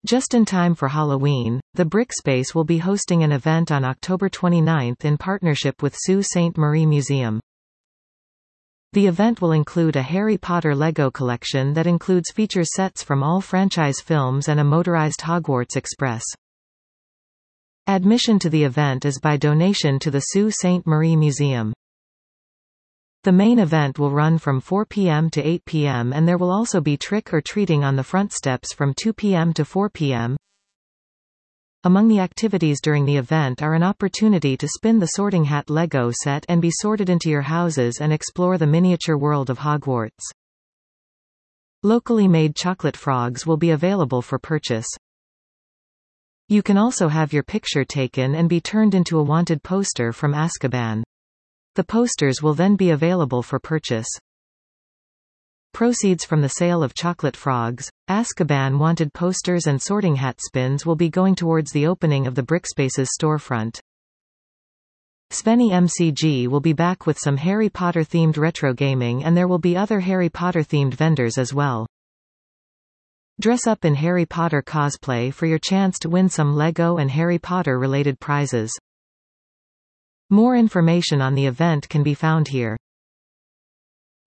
Just in time for Halloween, the Brickspace will be hosting an event on October 29 in partnership with Sault Ste. Marie Museum. The event will include a Harry Potter Lego collection that includes feature sets from all franchise films and a motorized Hogwarts Express. Admission to the event is by donation to the Sault Ste. Marie Museum. The main event will run from 4 p.m. to 8 p.m. and there will also be trick-or-treating on the front steps from 2 p.m. to 4 p.m. Among the activities during the event are an opportunity to spin the Sorting Hat Lego set and be sorted into your houses and explore the miniature world of Hogwarts. Locally made chocolate frogs will be available for purchase. You can also have your picture taken and be turned into a wanted poster from Azkaban. The posters will then be available for purchase. Proceeds from the sale of chocolate frogs, Azkaban wanted posters and sorting hat spins will be going towards the opening of the Brickspace's storefront. Svenny MCG will be back with some Harry Potter-themed retro gaming, and there will be other Harry Potter-themed vendors as well. Dress up in Harry Potter cosplay for your chance to win some Lego and Harry Potter-related prizes. More information on the event can be found here.